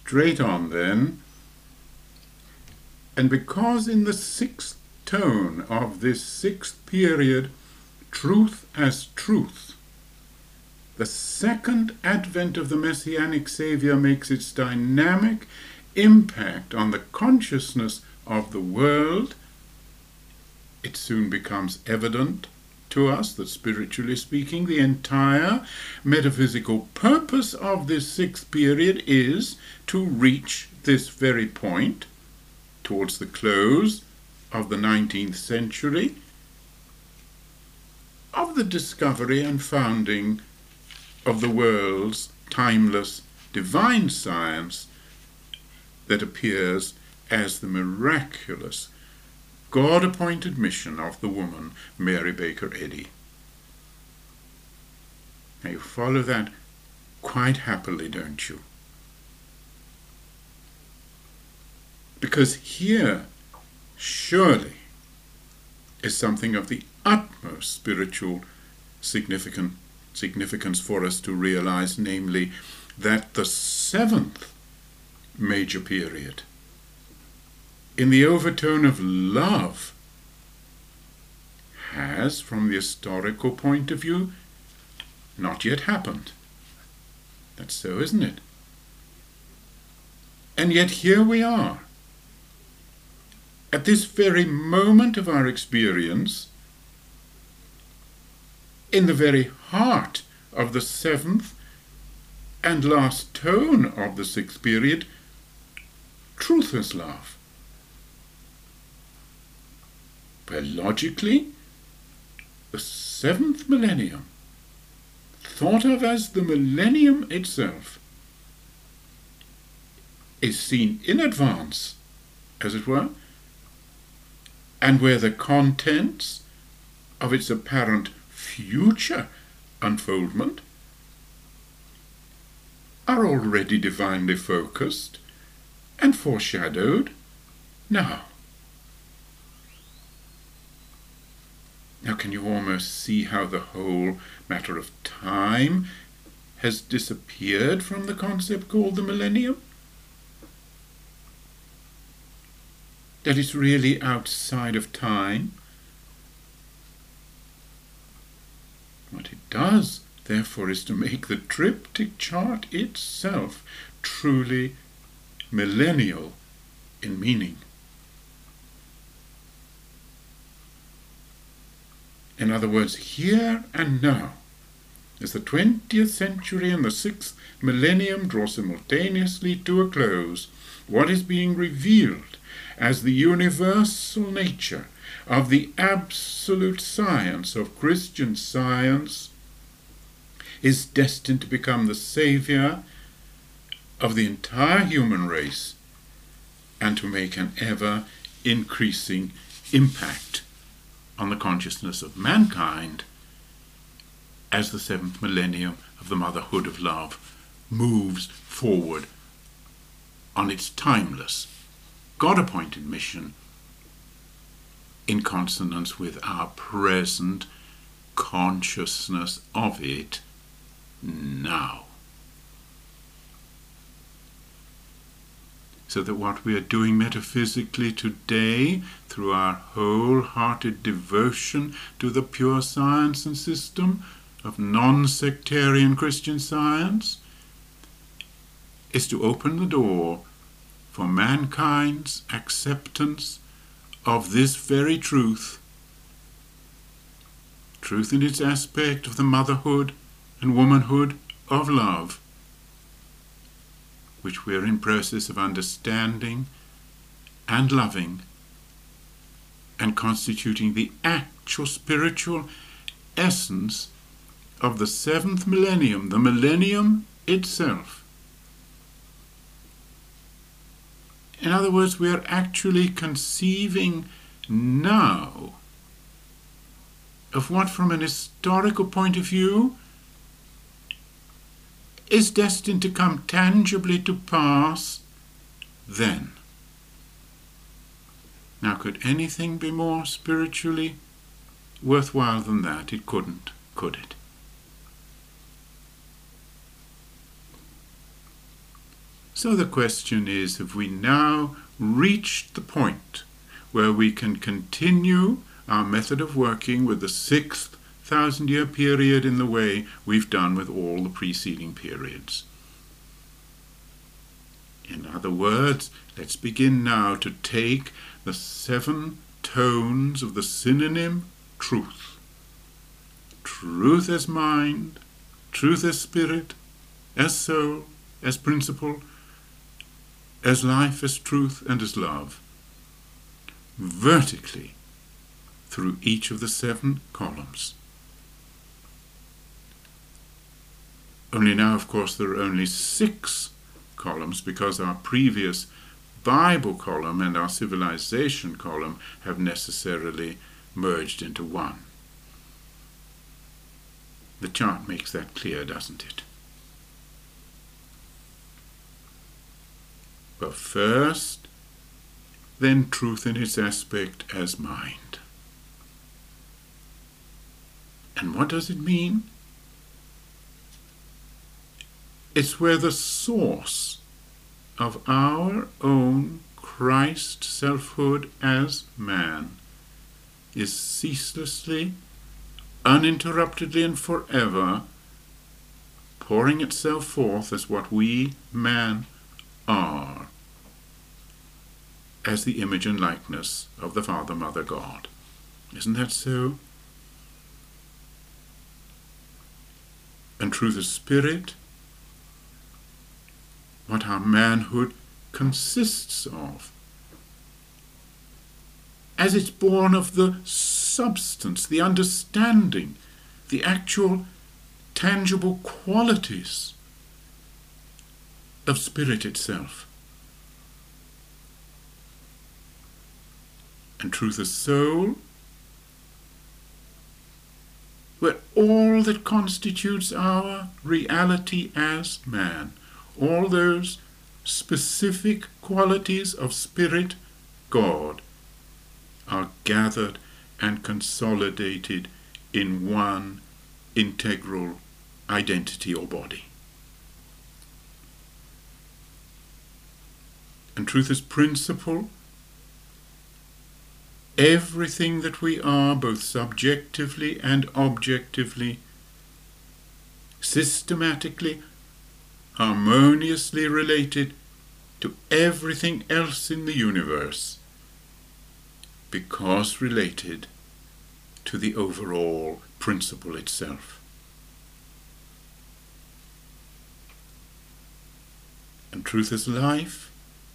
straight on then. And because in the sixth tone of this sixth period, truth as truth, the second advent of the Messianic Saviour makes its dynamic impact on the consciousness of the world, it soon becomes evident to us that, spiritually speaking, the entire metaphysical purpose of this sixth period is to reach this very point towards the close of the 19th century of the discovery and founding of the world's timeless divine science that appears as the miraculous God-appointed mission of the woman Mary Baker Eddy. Now you follow that quite happily, don't you? Because here, surely, is something of the utmost spiritual significance for us to realize, namely, that the seventh major period, in the overtone of love, has, from the historical point of view, not yet happened. That's so, isn't it? And yet here we are, at this very moment of our experience, in the very heart of the seventh and last tone of the sixth period, truth as love. Where logically, the seventh millennium, thought of as the millennium itself, is seen in advance, as it were, and where the contents of its apparent future unfoldment are already divinely focused and foreshadowed now. Now, can you almost see how the whole matter of time has disappeared from the concept called the millennium? That it's really outside of time? What it does, therefore, is to make the triptych chart itself truly millennial in meaning. In other words, here and now, as the 20th century and the 6th millennium draw simultaneously to a close, what is being revealed as the universal nature of the absolute science of Christian science is destined to become the saviour of the entire human race and to make an ever-increasing impact on the consciousness of mankind as the seventh millennium of the motherhood of love moves forward on its timeless, God-appointed mission in consonance with our present consciousness of it now. So that what we are doing metaphysically today, through our wholehearted devotion to the pure science and system of non-sectarian Christian science, is to open the door for mankind's acceptance of this very truth, truth in its aspect of the motherhood and womanhood of love, which we are in process of understanding and loving, and constituting the actual spiritual essence of the seventh millennium, the millennium itself. In other words, we are actually conceiving now of what, from an historical point of view, is destined to come tangibly to pass then. Now, could anything be more spiritually worthwhile than that? It couldn't, could it? So the question is, have we now reached the point where we can continue our method of working with the 6,000-year period in the way we've done with all the preceding periods? In other words, let's begin now to take the 7 tones of the synonym truth. Truth as mind, truth as spirit, as soul, as principle, as life, as truth, and as love, vertically through each of the 7 columns. Only now, of course, there are only 6 columns, because our previous Bible column and our civilization column have necessarily merged into one. The chart makes that clear, doesn't it? But first, then truth in its aspect as mind. And what does it mean? It's where the source of our own Christ selfhood as man is ceaselessly, uninterruptedly and forever pouring itself forth as what we, man, are, as the image and likeness of the Father, Mother, God. Isn't that so? And truth is spirit, what our manhood consists of, as it's born of the substance, the understanding, the actual tangible qualities of spirit itself. And truth is soul, where all that constitutes our reality as man, all those specific qualities of spirit, God, are gathered and consolidated in one integral identity or body. And truth is principle. Everything that we are, both subjectively and objectively, systematically, harmoniously related to everything else in the universe, because related to the overall principle itself. And truth is life.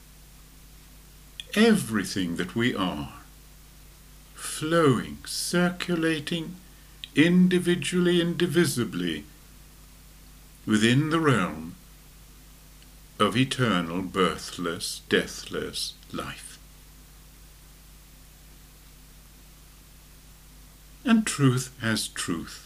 Everything that we are, flowing, circulating, individually, indivisibly, within the realm of eternal, birthless, deathless life. And truth as truth,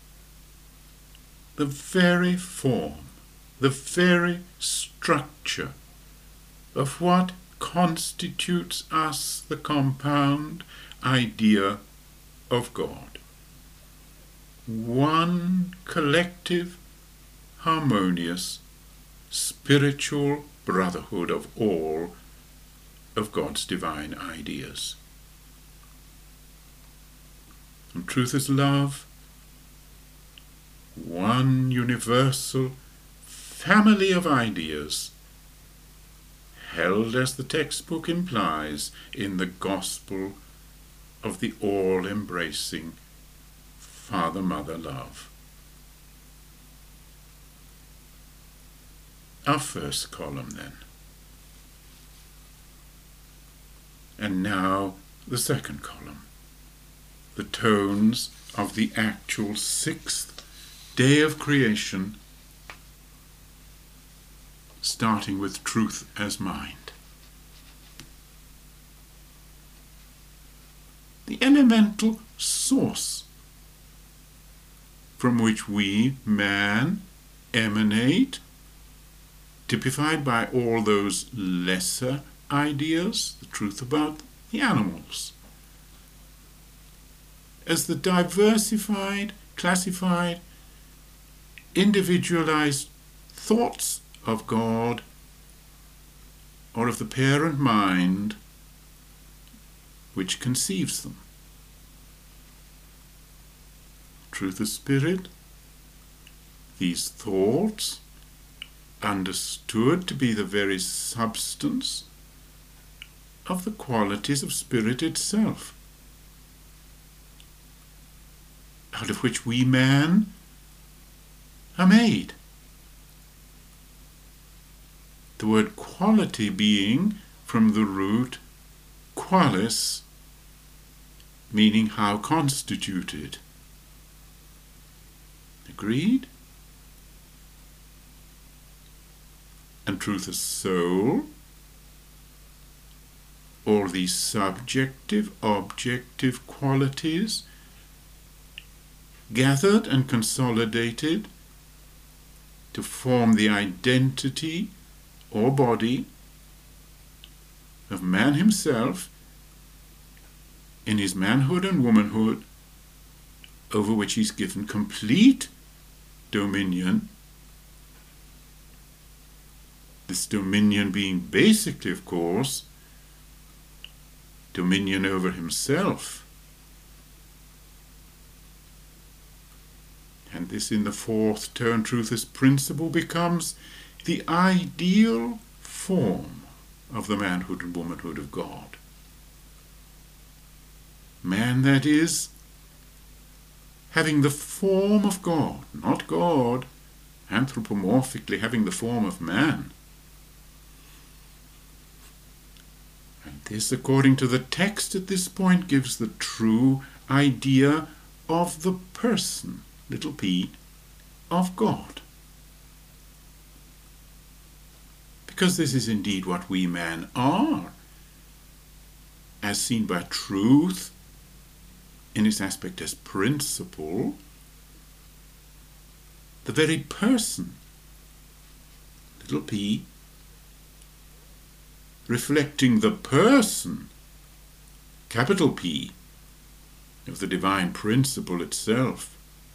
the very form, the very structure of what constitutes us, the compound idea of God. One collective, harmonious, spiritual brotherhood of all of God's divine ideas. And truth is love, one universal family of ideas, held, as the textbook implies, in the gospel of the all-embracing Father-Mother love. Our first column, then. And now the second column. The tones of the actual 6th day of creation, starting with truth as mind. The elemental source from which we, man, emanate, typified by all those lesser ideas, the truth about the animals, as the diversified, classified, individualized thoughts of God or of the parent mind which conceives them. Truth of spirit, these thoughts, understood to be the very substance of the qualities of spirit itself, out of which we man are made. The word quality being from the root qualis, meaning how constituted. Agreed? And truth is soul, all these subjective, objective qualities gathered and consolidated to form the identity or body of man himself in his manhood and womanhood, over which he's given complete dominion. This dominion being basically, of course, dominion over himself. And this, in the fourth tone, truth as principle, becomes the ideal form of the manhood and womanhood of God. Man, that is, having the form of God, not God, anthropomorphically having the form of man. And this, according to the text at this point, gives the true idea of the person, little p, of God. Because this is indeed what we men are, as seen by truth in its aspect as principle, the very person, little p, reflecting the person, capital P, of the divine principle itself.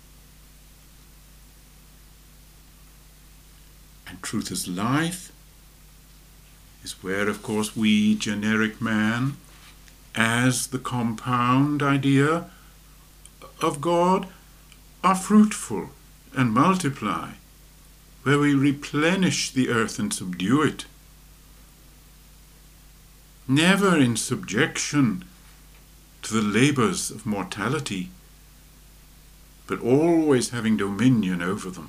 And truth as life is where, of course, we, generic man, as the compound idea of God, are fruitful and multiply, where we replenish the earth and subdue it, never in subjection to the labours of mortality, but always having dominion over them.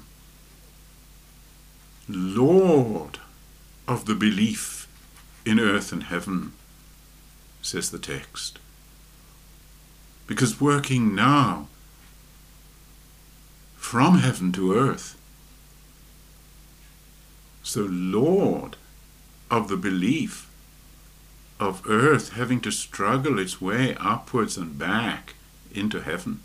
Lord of the belief in earth and heaven, says the text. Because working now from heaven to earth. So Lord of the belief of earth having to struggle its way upwards and back into heaven.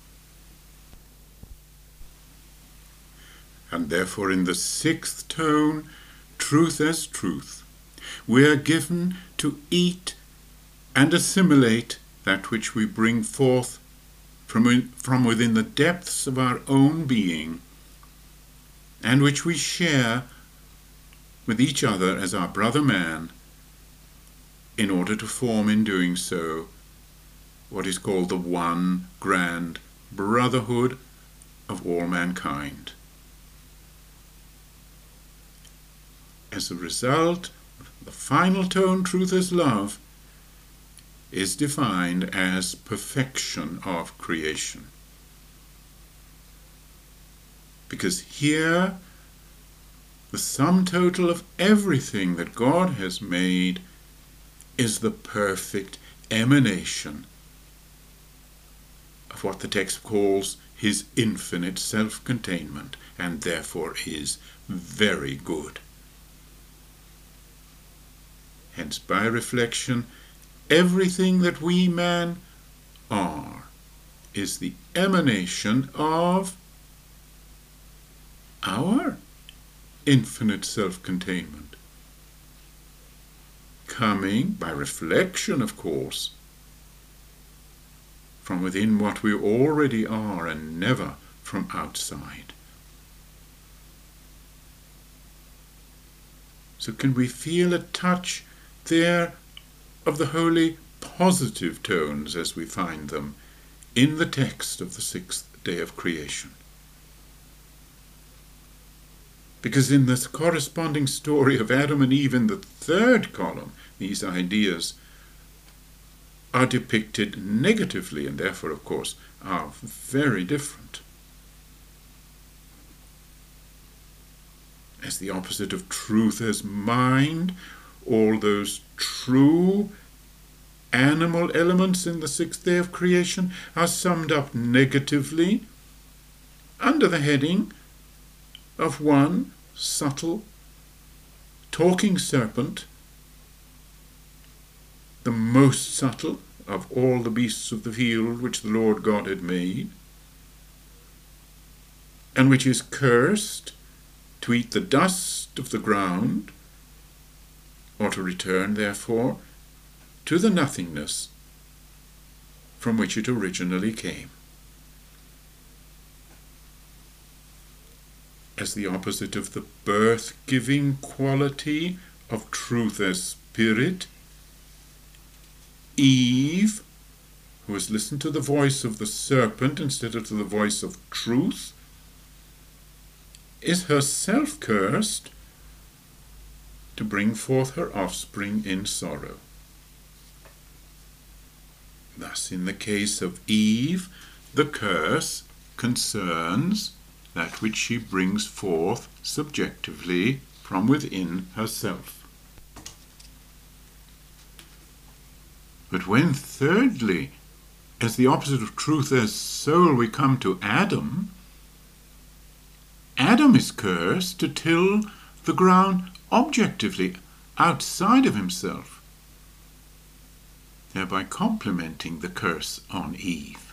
And therefore in the sixth tone, truth as truth, we are given to eat and assimilate that which we bring forth from within the depths of our own being, and which we share with each other as our brother man, in order to form in doing so what is called the one grand brotherhood of all mankind. As a result, the final tone, truth as love, is defined as perfection of creation. Because here, the sum total of everything that God has made is the perfect emanation of what the text calls his infinite self-containment, and therefore is very good. Hence, by reflection, everything that we man are is the emanation of our infinite self-containment, coming, by reflection of course, from within what we already are and never from outside. So can we feel a touch there of the holy positive tones as we find them in the text of the sixth day of creation? Because in this corresponding story of Adam and Eve in the third column, these ideas are depicted negatively and therefore, of course, are very different. As the opposite of truth as mind, all those true animal elements in the sixth day of creation are summed up negatively under the heading of one subtle talking serpent, the most subtle of all the beasts of the field which the Lord God had made, and which is cursed to eat the dust of the ground, or to return, therefore, to the nothingness from which it originally came. As the opposite of the birth-giving quality of truth as spirit, Eve, who has listened to the voice of the serpent instead of to the voice of truth, is herself cursed to bring forth her offspring in sorrow. Thus, in the case of Eve, the curse concerns that which she brings forth subjectively from within herself. But when, thirdly, as the opposite of truth as soul, we come to Adam, Adam is cursed to till the ground objectively, outside of himself, thereby complementing the curse on Eve.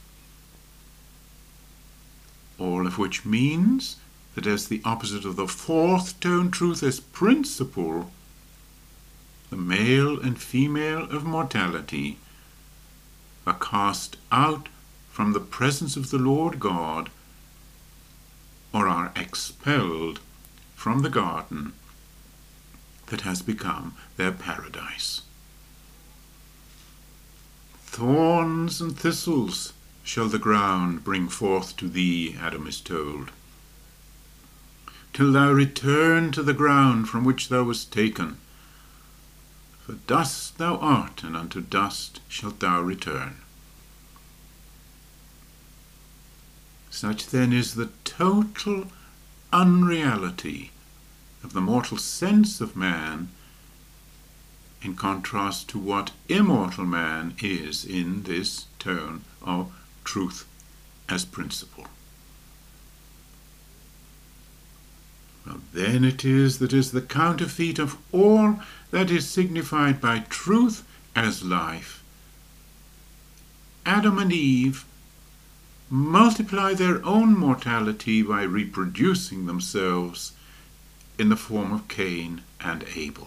All of which means that as the opposite of the fourth tone truth as principle, the male and female of mortality are cast out from the presence of the Lord God, or are expelled from the garden that has become their paradise. Thorns and thistles shall the ground bring forth to thee, Adam is told, till thou return to the ground from which thou wast taken. For dust thou art, and unto dust shalt thou return. Such then is the total unreality of the mortal sense of man in contrast to what immortal man is in this tone of truth as principle. Well, then it is that is the counterfeit of all that is signified by truth as life. Adam and Eve multiply their own mortality by reproducing themselves in the form of Cain and Abel,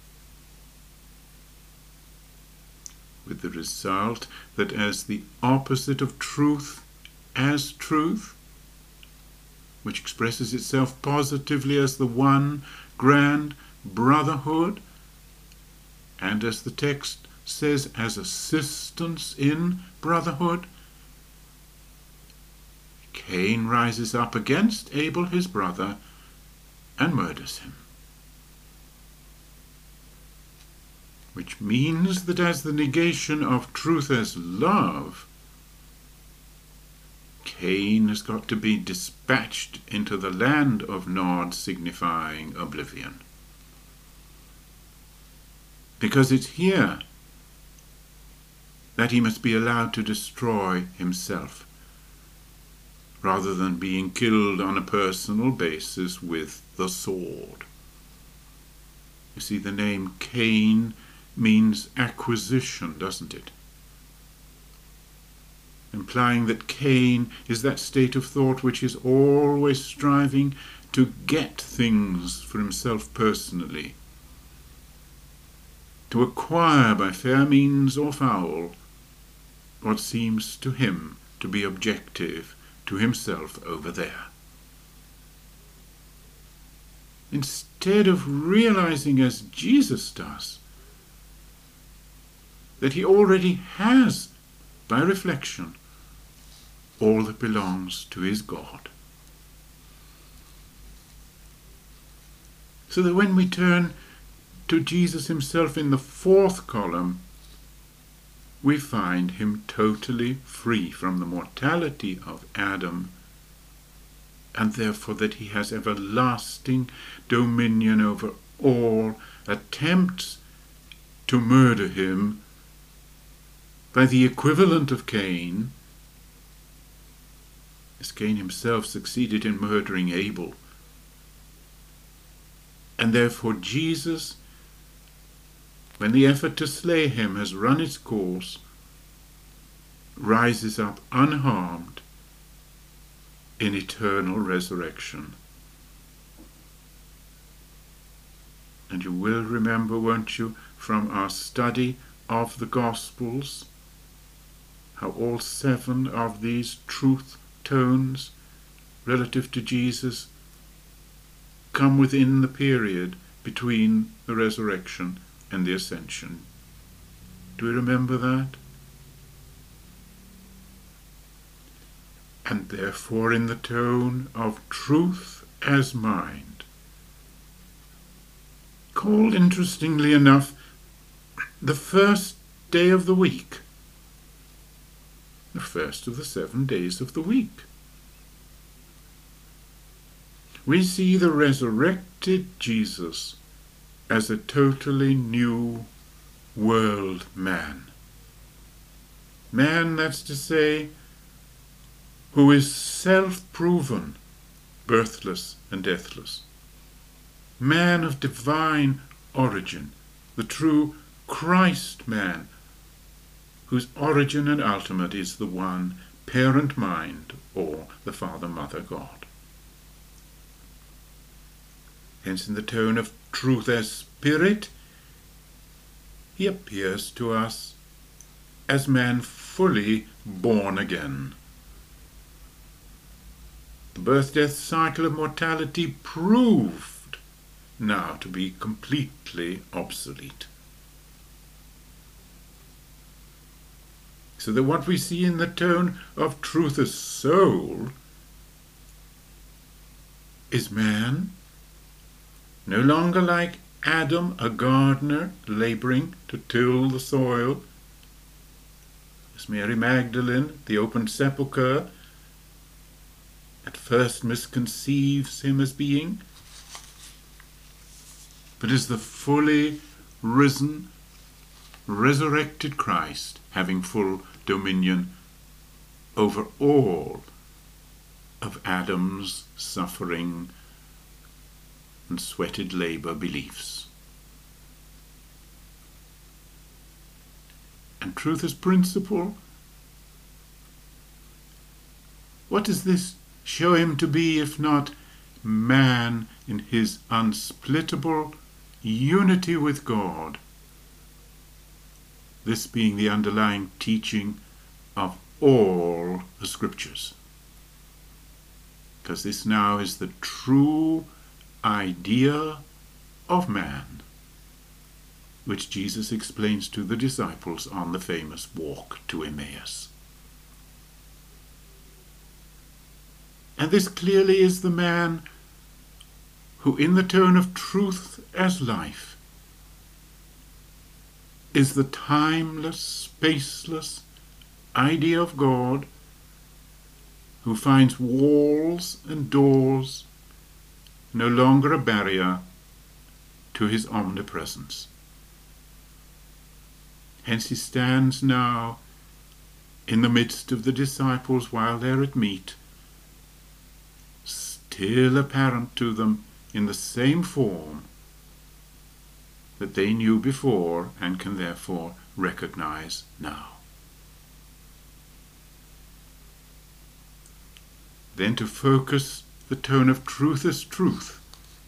with the result that as the opposite of truth as truth, which expresses itself positively as the one grand brotherhood, and as the text says, as assistance in brotherhood, Cain rises up against Abel his brother and murders him. Which means that as the negation of truth as love, Cain has got to be dispatched into the land of Nod, signifying oblivion. Because it's here that he must be allowed to destroy himself, rather than being killed on a personal basis with the sword. You see, the name Cain means acquisition, doesn't it? Implying that Cain is that state of thought which is always striving to get things for himself personally, to acquire by fair means or foul what seems to him to be objective to himself over there. Instead instead of realizing, as Jesus does, that he already has, by reflection, all that belongs to his God. So that when we turn to Jesus himself in the fourth column, we find him totally free from the mortality of Adam, and therefore that he has everlasting dominion over all attempts to murder him by the equivalent of Cain, as Cain himself succeeded in murdering Abel. And therefore Jesus, when the effort to slay him has run its course, rises up unharmed in eternal resurrection. And you will remember, won't you, from our study of the Gospels, how all 7 of these truth tones relative to Jesus come within the period between the resurrection and the ascension. Do we remember that? And therefore in the tone of truth as mind, called interestingly enough the first day of the week, the first of the 7 days of the week. We see the resurrected Jesus as a totally new world man. Man, that's to say, who is self-proven, birthless and deathless. Man of divine origin, the true Christ man, whose origin and ultimate is the one parent mind, or the Father-Mother God. Hence in the tone of truth as spirit, he appears to us as man fully born again. The birth-death cycle of mortality proved now to be completely obsolete. So that what we see in the tone of truth as soul is man, no longer like Adam, a gardener labouring to till the soil, as Mary Magdalene, the open sepulchre, at first misconceives him as being, but as the fully risen, resurrected Christ, having full dominion over all of Adam's suffering and sweated labour beliefs. And truth as principle, what does this show him to be if not man in his unsplittable unity with God? This being the underlying teaching of all the scriptures. Because this now is the true idea of man, which Jesus explains to the disciples on the famous walk to Emmaus. And this clearly is the man who, in the tone of truth as life, is the timeless, spaceless idea of God, who finds walls and doors no longer a barrier to his omnipresence. Hence he stands now in the midst of the disciples while they're at meat, still apparent to them in the same form that they knew before and can therefore recognize now. Then to focus the tone of truth as truth,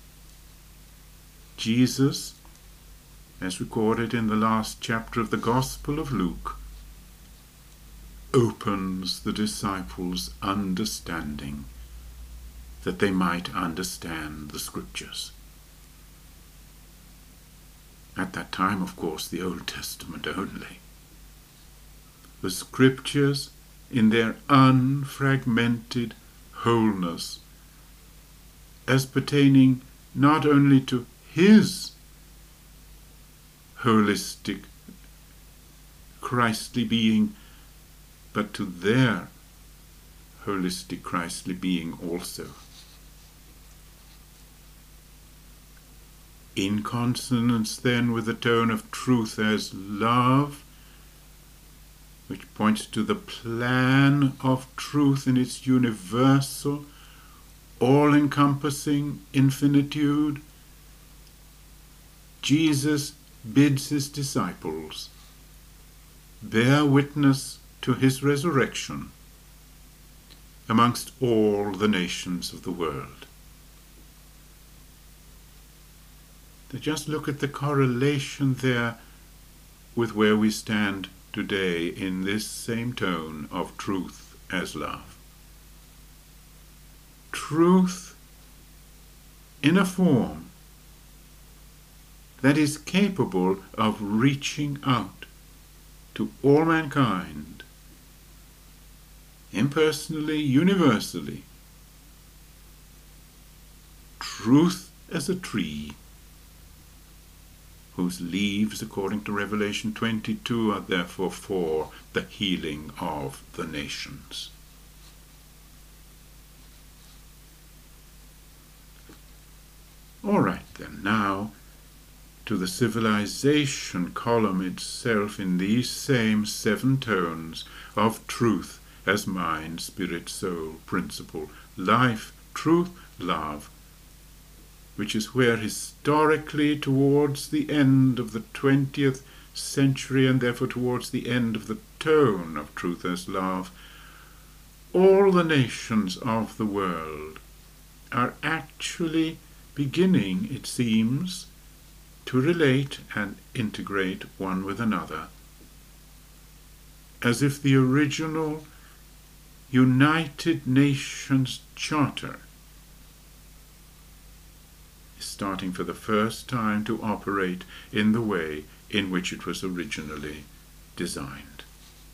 Jesus, as recorded in the last chapter of the Gospel of Luke, opens the disciples' understanding that they might understand the Scriptures. At that time, of course, the Old Testament only. The Scriptures, in their unfragmented wholeness, as pertaining not only to his holistic, Christly being, but to their holistic, Christly being also. In consonance then with the tone of truth as love, which points to the plan of truth in its universal, all-encompassing infinitude, Jesus bids his disciples bear witness to his resurrection amongst all the nations of the world. To just look at the correlation there with where we stand today in this same tone of truth as love. Truth in a form that is capable of reaching out to all mankind, impersonally, universally. Truth as a tree, whose leaves, according to Revelation 22, are therefore for the healing of the nations. All right then, now to the civilization column itself in these same 7 tones of truth as mind, spirit, soul, principle, life, truth, love, which is where historically towards the end of the 20th century, and therefore towards the end of the tone of truth as love, all the nations of the world are actually beginning, it seems, to relate and integrate one with another, as if the original United Nations Charter is starting for the first time to operate in the way in which it was originally designed.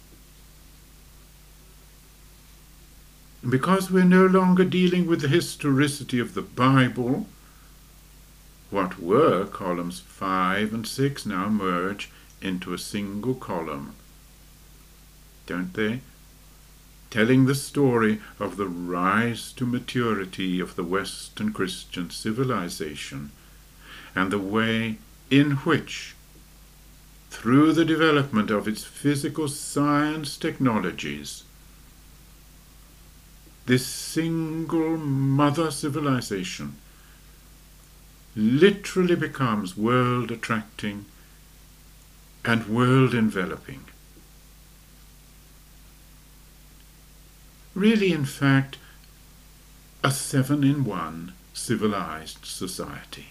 And because we're no longer dealing with the historicity of the Bible, what were columns 5 and 6 now merge into a single column, don't they? Telling the story of the rise to maturity of the Western Christian civilization and the way in which, through the development of its physical science technologies, this single mother civilization literally becomes world-attracting and world-enveloping. Really, in fact, a 7-in-1 civilized society.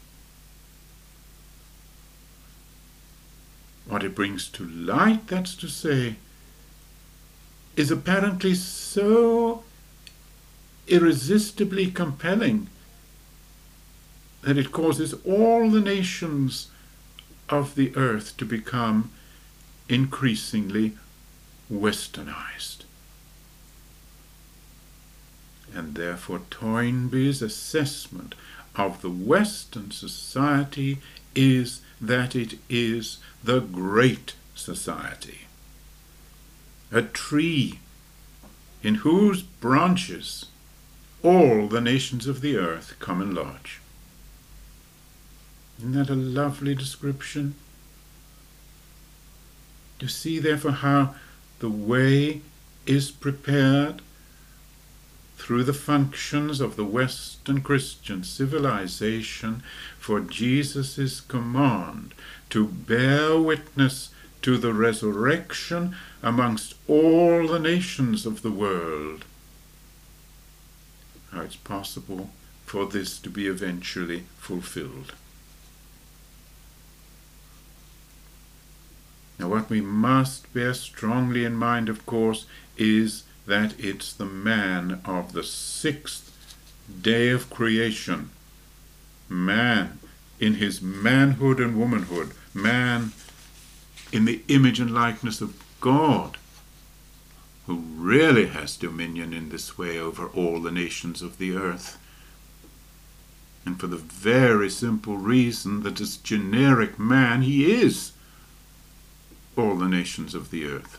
What it brings to light, that's to say, is apparently so irresistibly compelling that it causes all the nations of the earth to become increasingly westernized. And therefore Toynbee's assessment of the Western society is that it is the great society, a tree in whose branches all the nations of the earth come and lodge. Isn't that a lovely description? You see, therefore, how the way is prepared through the functions of the Western Christian civilization for Jesus' command to bear witness to the resurrection amongst all the nations of the world. How it's possible for this to be eventually fulfilled. Now, what we must bear strongly in mind, of course, is that it's the man of the 6th day of creation, man in his manhood and womanhood, man in the image and likeness of God, who really has dominion in this way over all the nations of the earth. And for the very simple reason that as generic man, he is all the nations of the earth.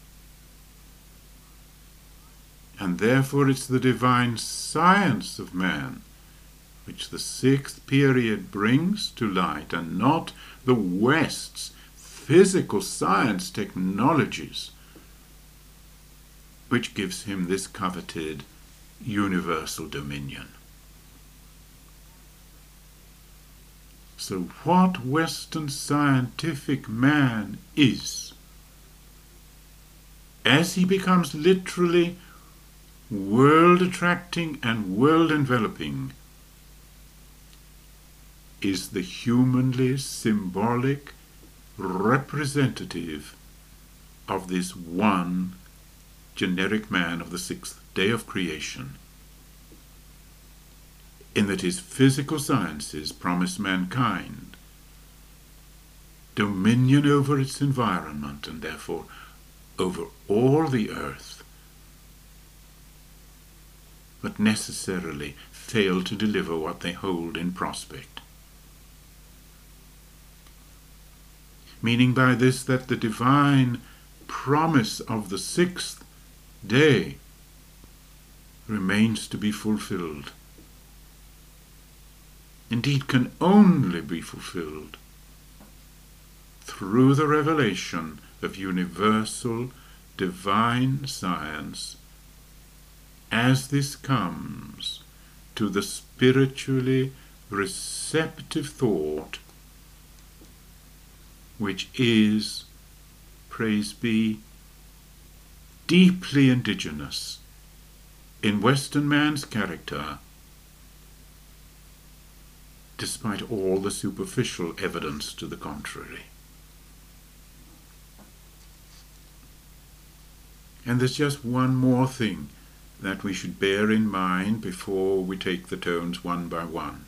And therefore it's the divine science of man which the sixth period brings to light, and not the West's physical science technologies, which gives him this coveted universal dominion. So what Western scientific man is, as he becomes literally world-attracting and world-enveloping, is the humanly symbolic representative of this one generic man of the sixth day of creation, in that his physical sciences promise mankind dominion over its environment and therefore over all the earth, but necessarily fail to deliver what they hold in prospect. Meaning by this that the divine promise of the sixth day remains to be fulfilled. Indeed, can only be fulfilled through the revelation of universal divine science, as this comes to the spiritually receptive thought, which is, praise be, deeply indigenous in Western man's character, despite all the superficial evidence to the contrary. And there's just one more thing that we should bear in mind before we take the tones one by one.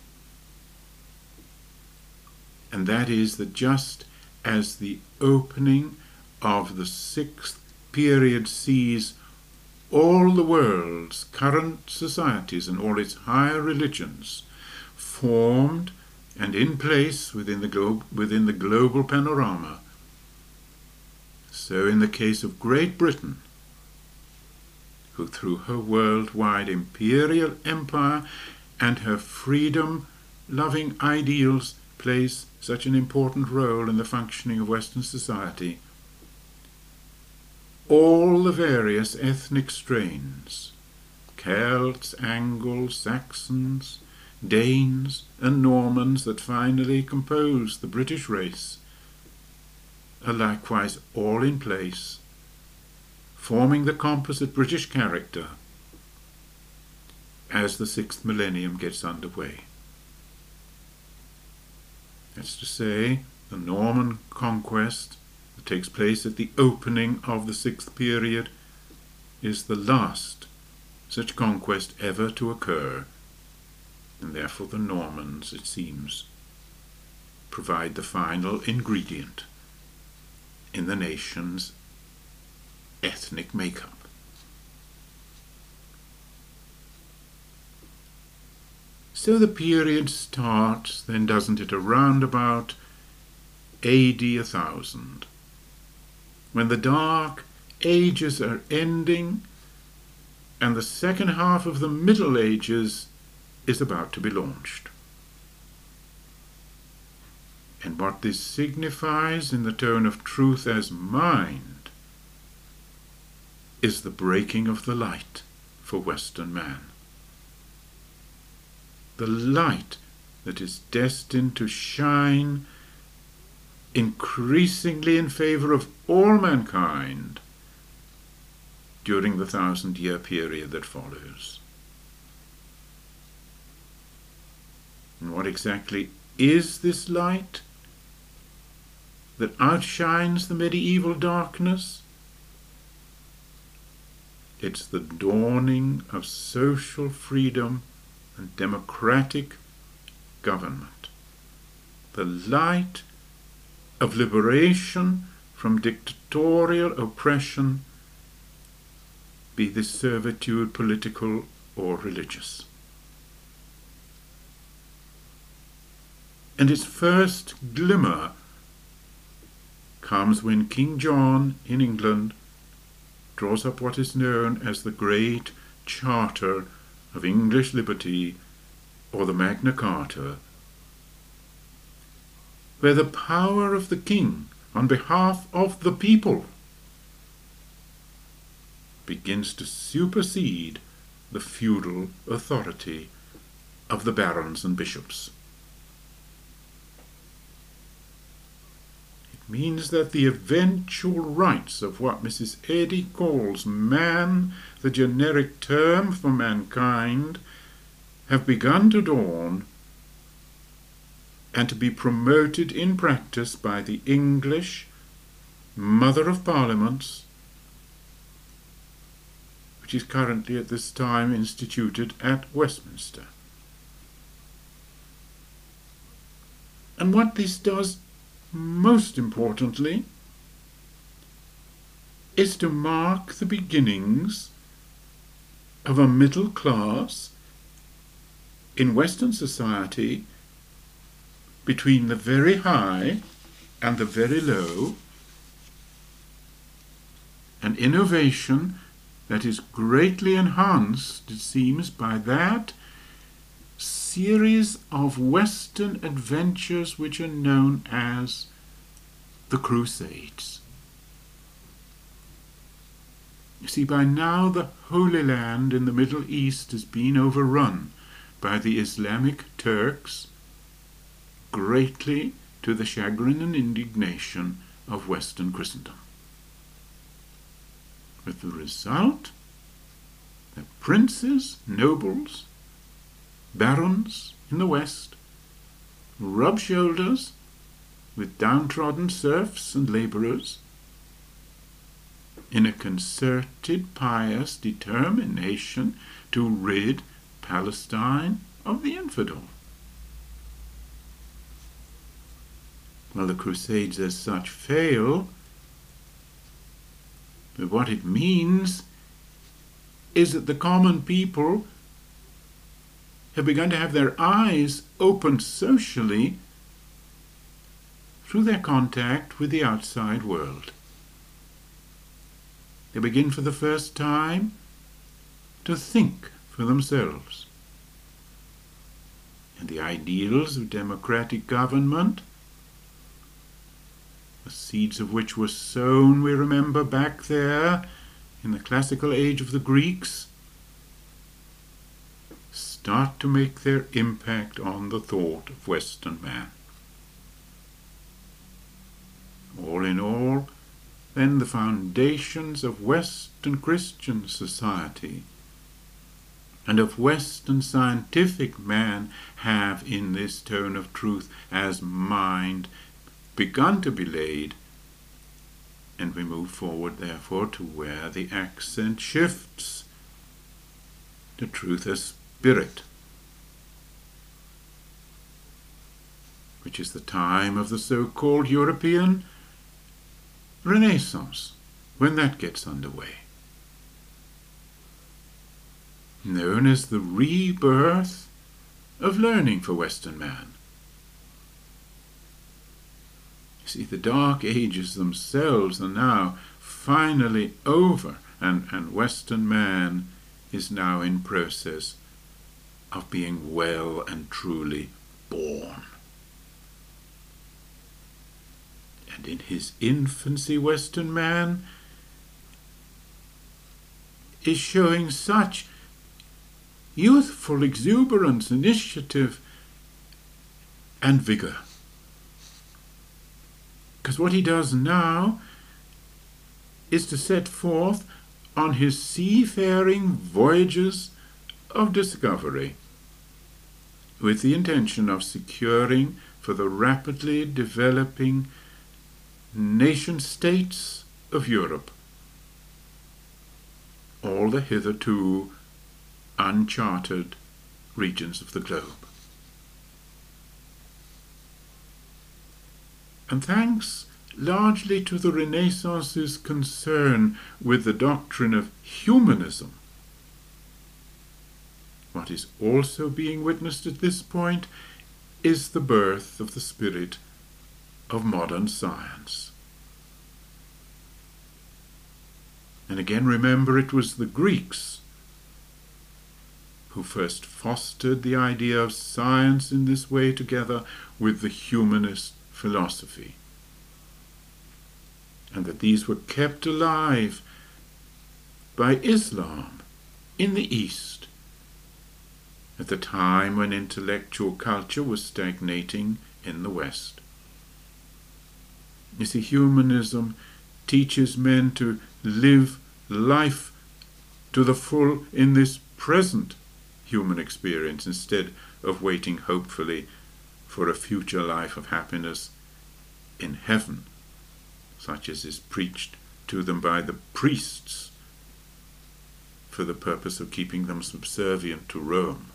And that is that just as the opening of the sixth period sees all the world's current societies and all its higher religions formed and in place within the global panorama, so in the case of Great Britain, who through her worldwide imperial empire and her freedom-loving ideals plays such an important role in the functioning of Western society, all the various ethnic strains, Celts, Angles, Saxons, Danes and Normans that finally compose the British race, are likewise all in place, forming the composite British character as the sixth millennium gets underway. That's to say, the Norman conquest that takes place at the opening of the sixth period is the last such conquest ever to occur, and therefore the Normans, it seems, provide the final ingredient in the nation's ethnic makeup. So the period starts, then doesn't it, around about AD 1000, when the Dark Ages are ending and the second half of the Middle Ages is about to be launched. And what this signifies in the tone of truth as mind is the breaking of the light for Western man. The light that is destined to shine increasingly in favor of all mankind during the 1,000-year period that follows. And what exactly is this light that outshines the medieval darkness? It's the dawning of social freedom and democratic government. the light of liberation from dictatorial oppression, be this servitude political or religious. And its first glimmer comes when King John in England draws up what is known as the Great Charter of English Liberty, or the Magna Carta, where the power of the king on behalf of the people begins to supersede the feudal authority of the barons and bishops. It means that the eventual rights of what Mrs. Eddy calls man, the generic term for mankind, have begun to dawn and to be promoted in practice by the English Mother of Parliaments, which is currently at this time instituted at Westminster. And what this does, most importantly, is to mark the beginnings of a middle class in Western society between the very high and the very low, an innovation that is greatly enhanced, it seems, by that series of Western adventures which are known as the Crusades. You see, by now the Holy Land in the Middle East has been overrun by the Islamic Turks, greatly to the chagrin and indignation of Western Christendom. With the result that princes, nobles, barons in the West rub shoulders with downtrodden serfs and labourers in a concerted, pious determination to rid Palestine of the infidel. Well, the Crusades as such fail, but what it means is that the common people have begun to have their eyes opened socially through their contact with the outside world. They begin for the first time to think for themselves. And the ideals of democratic government, the seeds of which were sown, we remember, back there in the classical age of the Greeks, start to make their impact on the thought of Western man. All in all, then, the foundations of Western Christian society and of Western scientific man have, in this tone of truth as mind, begun to be laid, and we move forward, therefore, to where the accent shifts to truth as spirit, which is the time of the so-called European Renaissance, when that gets underway, known as the rebirth of learning for Western man. You see, the Dark Ages themselves are now finally over, and Western man is now in process of being well and truly born. And in his infancy, Western man is showing such youthful exuberance, initiative, and vigor. Because what he does now is to set forth on his seafaring voyages of discovery, with the intention of securing for the rapidly developing nation-states of Europe all the hitherto uncharted regions of the globe. And thanks largely to the Renaissance's concern with the doctrine of humanism, what is also being witnessed at this point is the birth of the spirit of modern science. And again, remember, it was the Greeks who first fostered the idea of science in this way together with the humanist philosophy, and that these were kept alive by Islam in the East at the time when intellectual culture was stagnating in the West. You see, humanism teaches men to live life to the full in this present human experience instead of waiting hopefully for a future life of happiness in heaven, such as is preached to them by the priests for the purpose of keeping them subservient to Rome.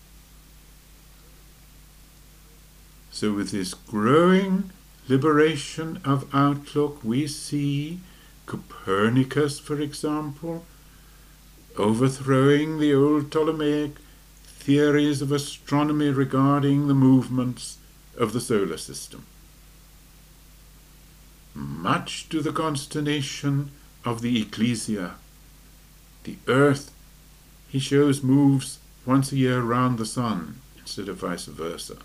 So with this growing liberation of outlook, we see Copernicus, for example, overthrowing the old Ptolemaic theories of astronomy regarding the movements of the solar system, much to the consternation of the Ecclesia. The earth, he shows, moves once a year round the sun instead of vice versa.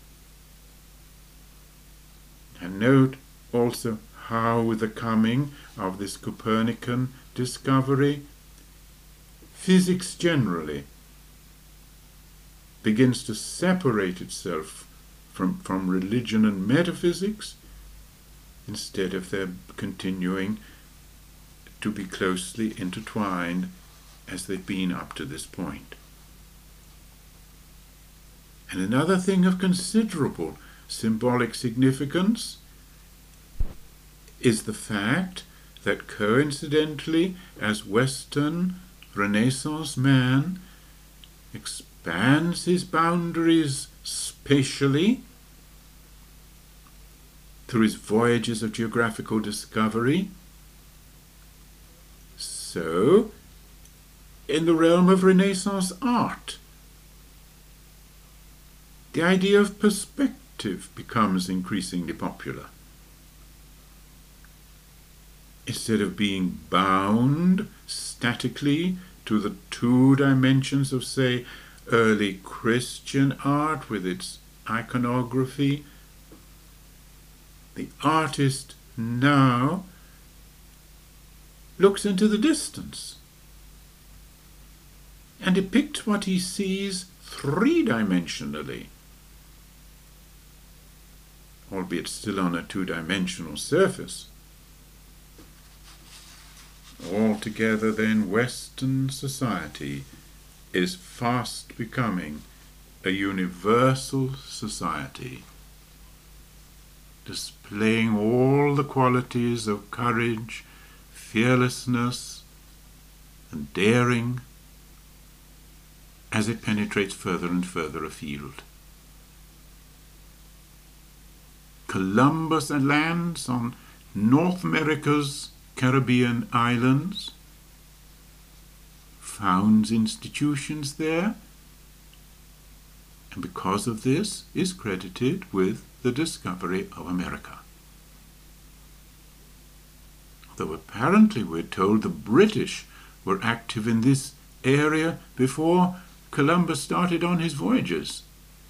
And note also how, with the coming of this Copernican discovery, physics generally begins to separate itself from religion and metaphysics, instead of their continuing to be closely intertwined as they've been up to this point. And another thing of considerable symbolic significance is the fact that, coincidentally, as Western Renaissance man expands his boundaries spatially through his voyages of geographical discovery, so in the realm of Renaissance art, the idea of perspective becomes increasingly popular. Instead of being bound statically to the two dimensions of, say, early Christian art with its iconography, the artist now looks into the distance and depicts what he sees three-dimensionally, albeit still on a two-dimensional surface. Altogether, then, Western society is fast becoming a universal society, displaying all the qualities of courage, fearlessness, and daring as it penetrates further and further afield. Columbus lands on North America's Caribbean islands, founds institutions there, and because of this is credited with the discovery of America. Though apparently we're told the British were active in this area before Columbus started on his voyages.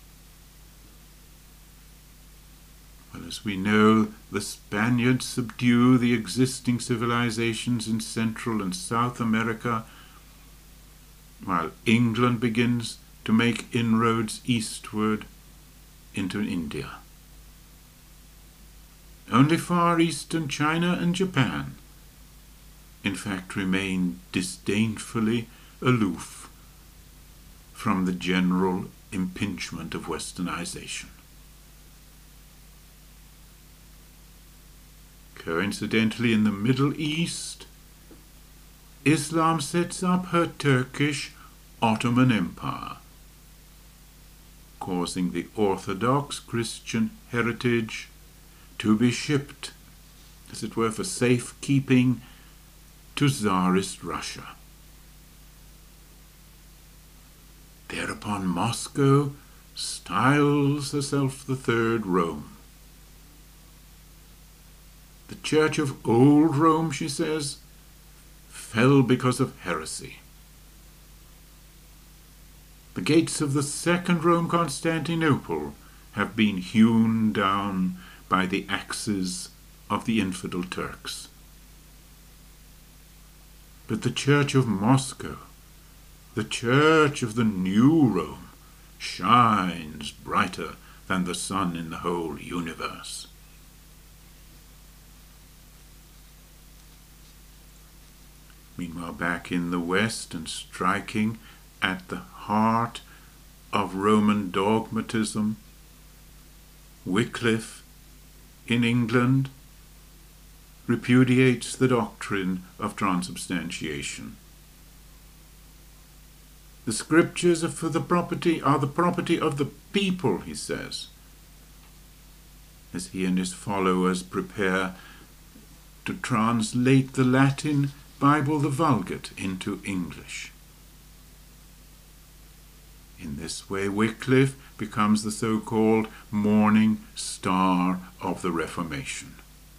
Well, as we know, the Spaniards subdue the existing civilizations in Central and South America, while England begins to make inroads eastward into India. Only Far Eastern China and Japan, in fact, remain disdainfully aloof from the general impingement of westernization. Coincidentally, in the Middle East, Islam sets up her Turkish Ottoman Empire, causing the Orthodox Christian heritage to be shipped, as it were, for safekeeping to Tsarist Russia. Thereupon Moscow styles herself the Third Rome. The Church of Old Rome, she says, fell because of heresy. The gates of the Second Rome, Constantinople, have been hewn down by the axes of the infidel Turks. But the Church of Moscow, the Church of the New Rome, shines brighter than the sun in the whole universe. Meanwhile, back in the West and striking at the heart of Roman dogmatism, Wycliffe in England repudiates the doctrine of transubstantiation. The scriptures are the property of the people, he says, as he and his followers prepare to translate the Latin Bible, the Vulgate, into English. In this way, Wycliffe becomes the so-called morning star of the Reformation.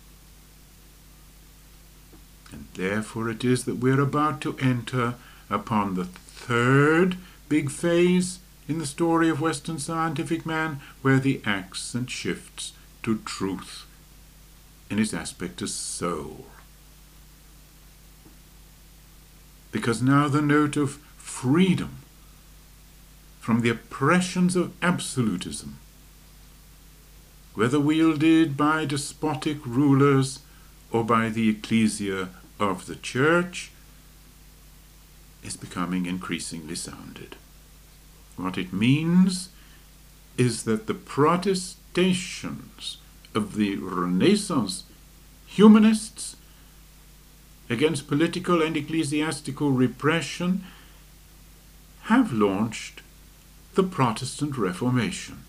And therefore it is that we're about to enter upon the third big phase in the story of Western scientific man, where the accent shifts to truth in its aspect as soul. Because now the note of freedom from the oppressions of absolutism, whether wielded by despotic rulers or by the ecclesia of the Church, is becoming increasingly sounded. What it means is that the protestations of the Renaissance humanists against political and ecclesiastical repression have launched the Protestant Reformation,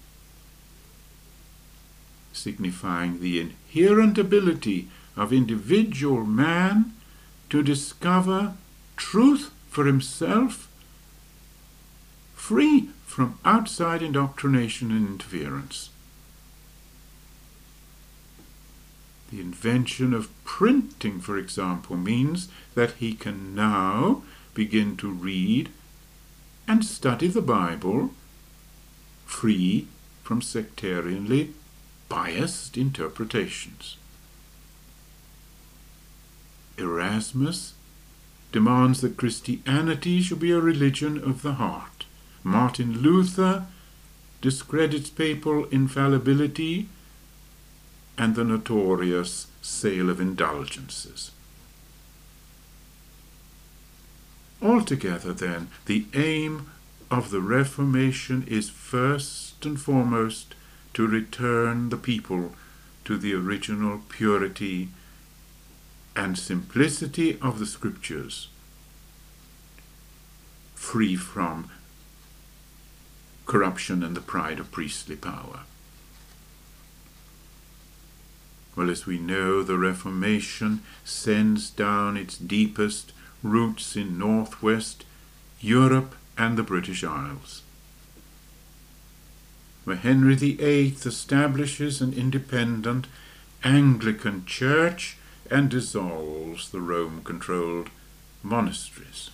signifying the inherent ability of individual man to discover truth for himself, free from outside indoctrination and interference. The invention of printing, for example, means that he can now begin to read and study the Bible free from sectarianly biased interpretations. Erasmus demands that Christianity should be a religion of the heart. Martin Luther discredits papal infallibility and the notorious sale of indulgences. Altogether, then, the aim of the Reformation is first and foremost to return the people to the original purity and simplicity of the Scriptures, free from corruption and the pride of priestly power. Well, as we know, the Reformation sends down its deepest roots in northwest Europe and the British Isles, where Henry VIII establishes an independent Anglican church and dissolves the Rome-controlled monasteries.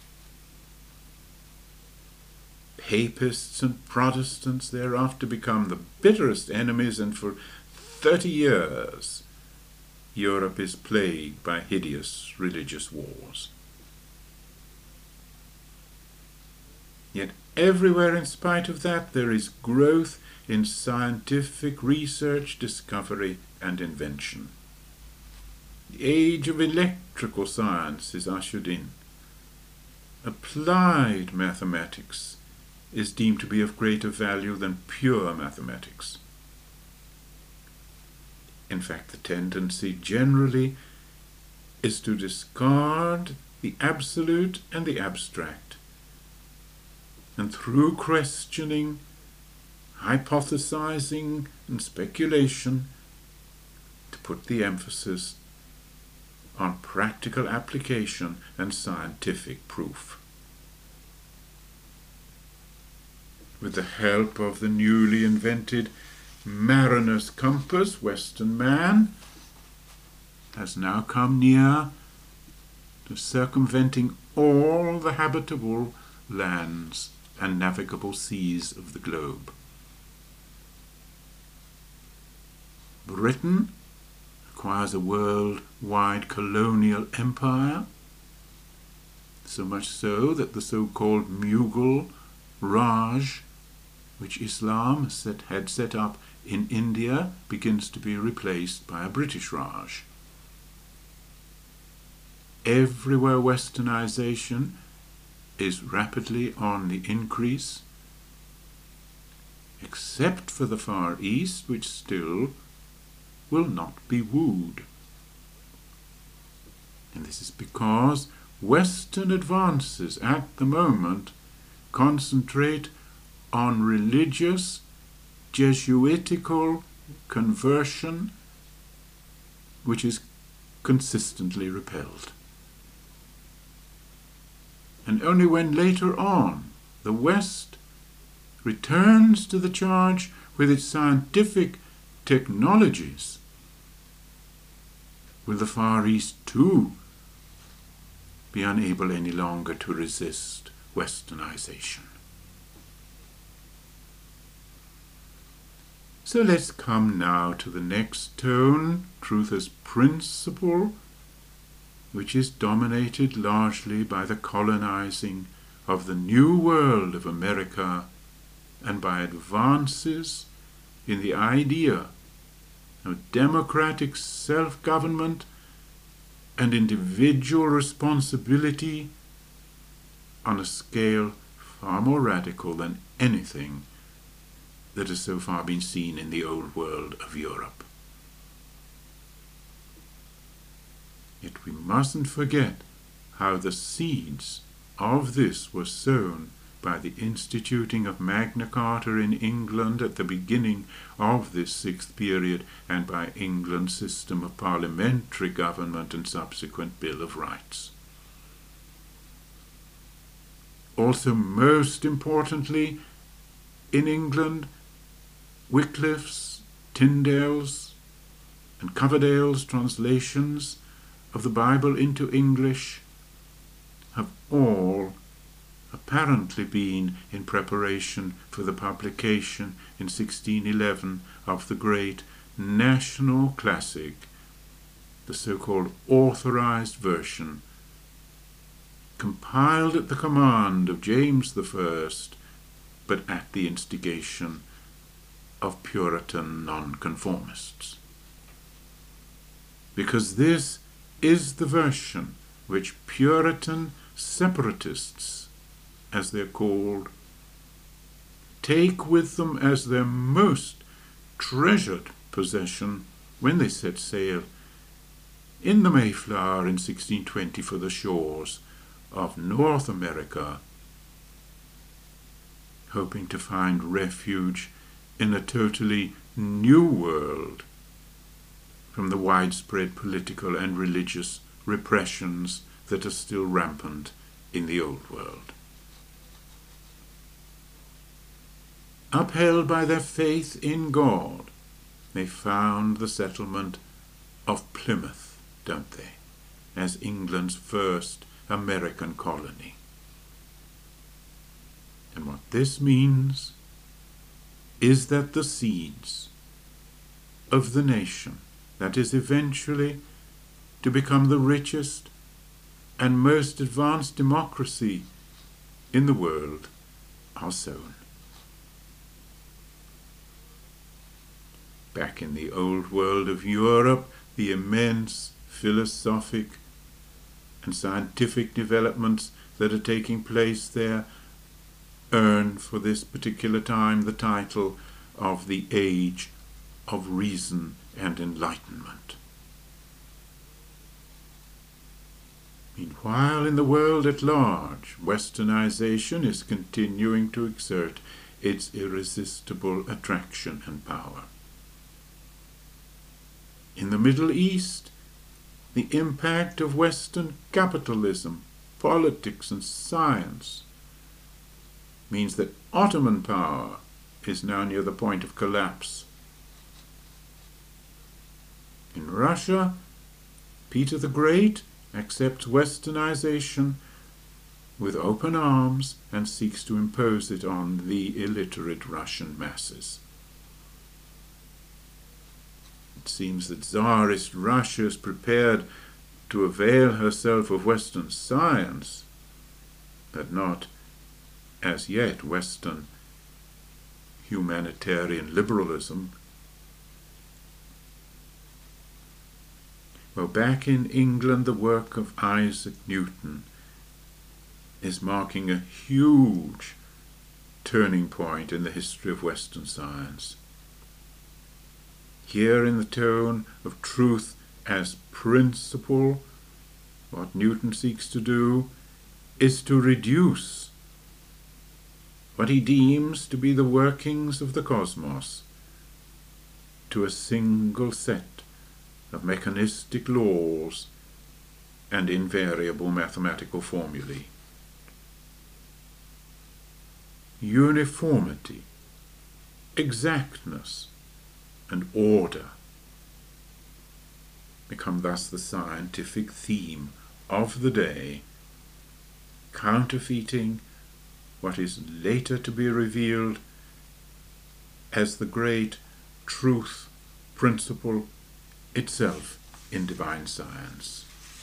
Papists and Protestants thereafter become the bitterest enemies, and for 30 years Europe is plagued by hideous religious wars. Yet everywhere, in spite of that, there is growth in scientific research, discovery, and invention. The age of electrical science is ushered in. Applied mathematics is deemed to be of greater value than pure mathematics. In fact, the tendency generally is to discard the absolute and the abstract, and through questioning, hypothesizing, and speculation, to put the emphasis on practical application and scientific proof. With the help of the newly invented mariner's compass, Western man has now come near to circumventing all the habitable lands and navigable seas of the globe. Britain acquires a worldwide colonial empire, so much so that the so-called Mughal Raj, which Islam had set up in India, begins to be replaced by a British Raj. Everywhere westernization is rapidly on the increase, except for the Far East, which still will not be wooed. And this is because Western advances at the moment concentrate on religious, Jesuitical conversion, which is consistently repelled. And only when later on the West returns to the charge with its scientific technologies will the Far East too be unable any longer to resist westernization. So let's come now to the next tone, truth as principle, which is dominated largely by the colonizing of the New World of America and by advances in the idea of democratic self-government and individual responsibility on a scale far more radical than anything that has so far been seen in the old world of Europe. Yet we mustn't forget how the seeds of this were sown by the instituting of Magna Carta in England at the beginning of this sixth period, and by England's system of parliamentary government and subsequent Bill of Rights. Also, most importantly, in England, Wycliffe's, Tyndale's, and Coverdale's translations of the Bible into English have all apparently been in preparation for the publication in 1611 of the great national classic, the so-called Authorized Version, compiled at the command of James I, but at the instigation of Puritan nonconformists. Because this is the version which Puritan separatists, as they're called, take with them as their most treasured possession when they set sail in the Mayflower in 1620 for the shores of North America, hoping to find refuge in a totally new world from the widespread political and religious repressions that are still rampant in the old world. Upheld by their faith in God, they found the settlement of Plymouth, don't they, as England's first American colony. And what this means is that the seeds of the nation that is eventually to become the richest and most advanced democracy in the world are sown. Back in the old world of Europe, the immense philosophic and scientific developments that are taking place there earn for this particular time the title of the Age of Reason and Enlightenment. Meanwhile, in the world at large, westernization is continuing to exert its irresistible attraction and power. In the Middle East, the impact of Western capitalism, politics and science means that Ottoman power is now near the point of collapse. In Russia, Peter the Great accepts Westernization with open arms and seeks to impose it on the illiterate Russian masses. It seems that Tsarist Russia is prepared to avail herself of Western science, but not, as yet, Western humanitarian liberalism. Well, back in England, the work of Isaac Newton is marking a huge turning point in the history of Western science. Here, in the tone of truth as principle, what Newton seeks to do is to reduce what he deems to be the workings of the cosmos to a single set of mechanistic laws and invariable mathematical formulae. Uniformity, exactness, and order become thus the scientific theme of the day, counterfeiting what is later to be revealed as the great truth principle itself in divine science.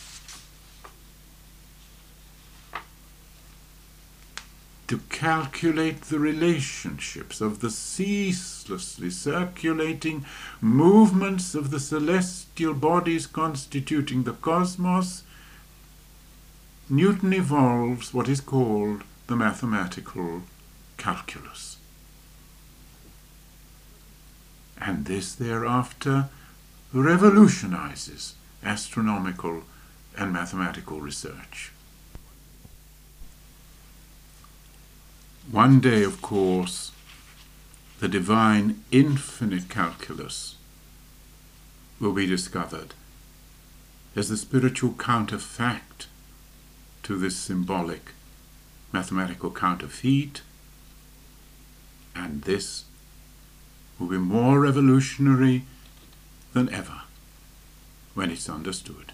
To calculate the relationships of the ceaselessly circulating movements of the celestial bodies constituting the cosmos, Newton evolves what is called the mathematical calculus. And this thereafter revolutionizes astronomical and mathematical research. One day, of course, the divine infinite calculus will be discovered as the spiritual counterfact to this symbolic mathematical counterfeit, and this will be more revolutionary than ever when it's understood.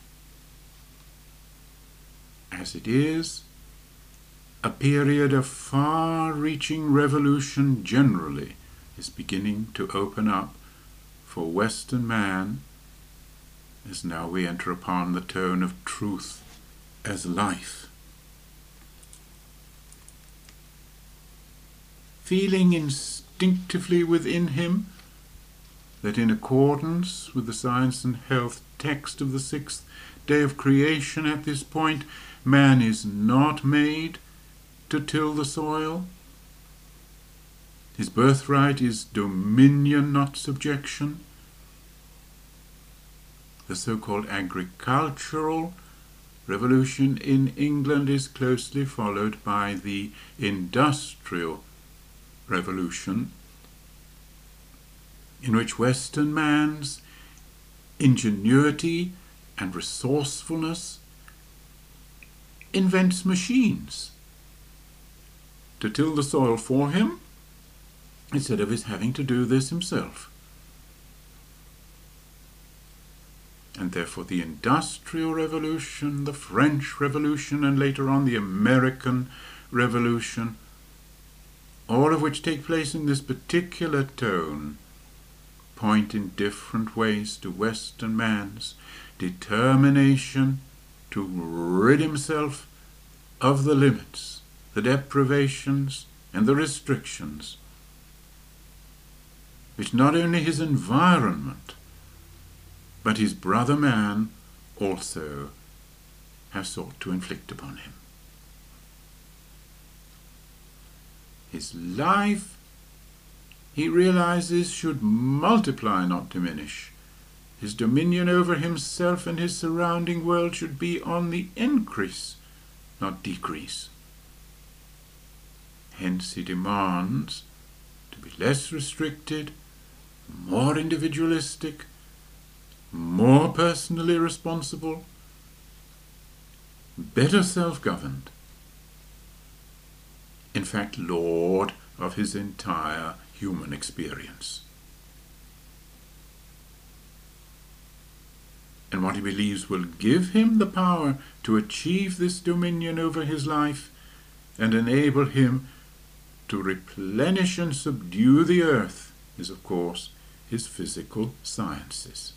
As it is, a period of far-reaching revolution generally is beginning to open up for Western man as now we enter upon the tone of truth as life. Feeling instinctively within him that in accordance with the science and health text of the sixth day of creation at this point, man is not made to till the soil. His birthright is dominion, not subjection. The so-called agricultural revolution in England is closely followed by the industrial revolution, in which Western man's ingenuity and resourcefulness invents machines to till the soil for him instead of his having to do this himself. And therefore the Industrial Revolution, the French Revolution, and later on the American Revolution, all of which take place in this particular tone, point in different ways to Western man's determination to rid himself of the limits, the deprivations, and the restrictions which not only his environment, but his brother man also have sought to inflict upon him. His life, he realizes, should multiply, not diminish. His dominion over himself and his surrounding world should be on the increase, not decrease. Hence he demands to be less restricted, more individualistic, more personally responsible, better self-governed, in fact, lord of his entire human experience. And what he believes will give him the power to achieve this dominion over his life and enable him to replenish and subdue the earth is, of course, his physical sciences.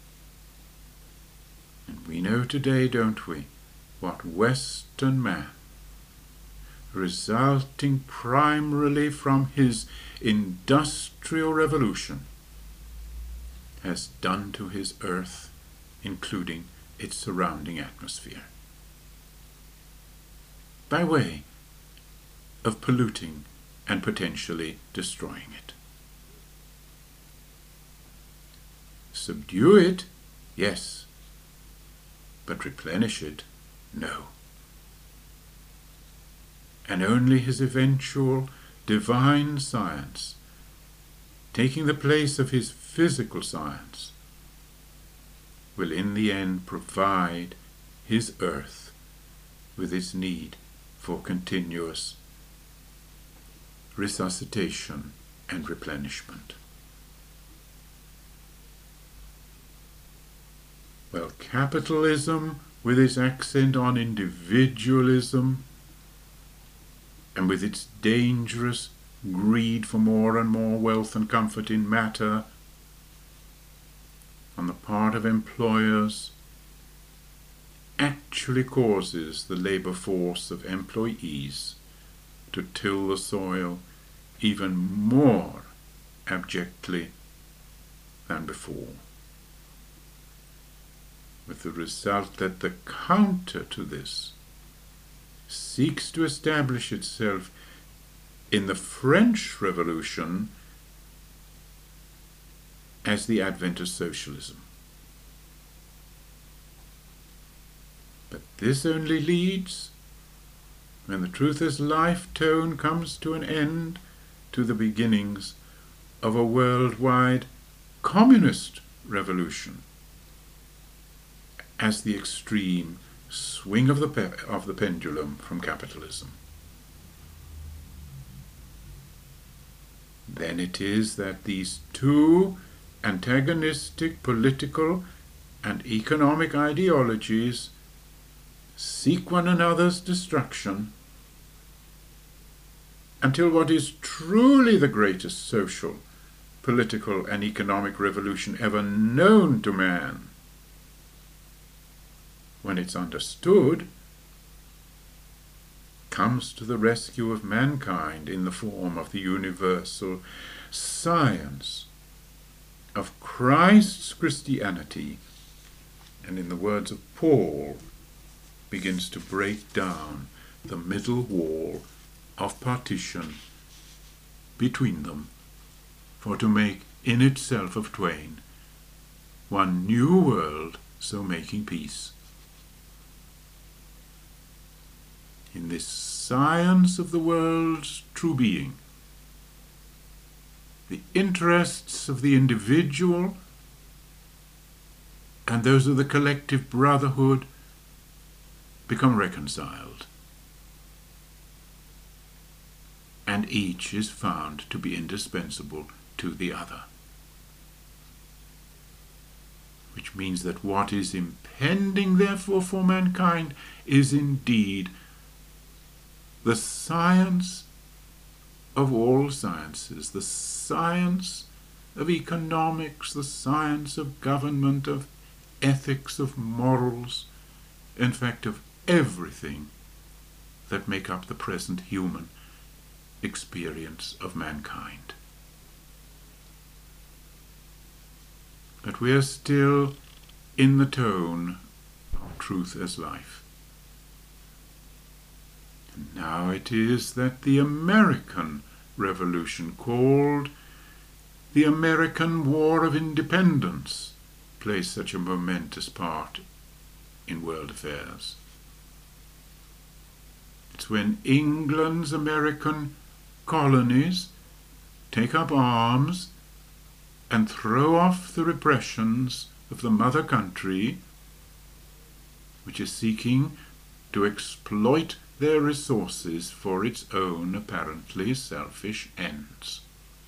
And we know today, don't we, what Western man, resulting primarily from his industrial revolution, has done to his earth, including its surrounding atmosphere, by way of polluting and potentially destroying it. Subdue it, yes, but replenish it, no. And only his eventual divine science, taking the place of his physical science, will in the end provide his earth with its need for continuous resuscitation and replenishment. Well, capitalism, with its accent on individualism and with its dangerous greed for more and more wealth and comfort in matter on the part of employers, actually causes the labor force of employees to till the soil even more abjectly than before, with the result that the counter to this seeks to establish itself in the French Revolution as the advent of socialism. But this only leads, when the truth as life tone comes to an end, to the beginnings of a worldwide communist revolution, as the extreme swing of the pendulum from capitalism. Then it is that these two antagonistic political and economic ideologies seek one another's destruction until what is truly the greatest social, political, and economic revolution ever known to man, when it's understood, comes to the rescue of mankind in the form of the universal science of Christ's Christianity, and in the words of Paul, begins to break down the middle wall of partition between them, for to make in itself of twain one new world, so making peace. In this science of the world's true being, the interests of the individual and those of the collective brotherhood become reconciled, and each is found to be indispensable to the other. Which means that what is impending, therefore, for mankind is indeed the science of all sciences, the science of economics, the science of government, of ethics, of morals, in fact of everything that make up the present human experience of mankind. But we are still in the tone of truth as life. And now it is that the American Revolution, called the American War of Independence, plays such a momentous part in world affairs. It's when England's American colonies take up arms and throw off the repressions of the mother country, which is seeking to exploit their resources for its own apparently selfish ends.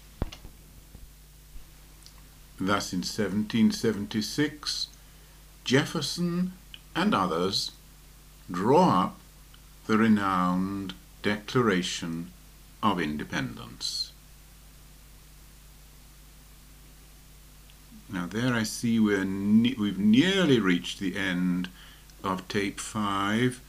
Thus in 1776, Jefferson and others draw up the renowned Declaration of Independence. Now there I see we've nearly reached the end of tape 5,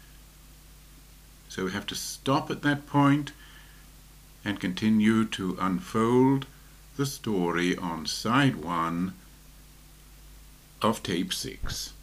so we have to stop at that point and continue to unfold the story on side 1 of tape 6.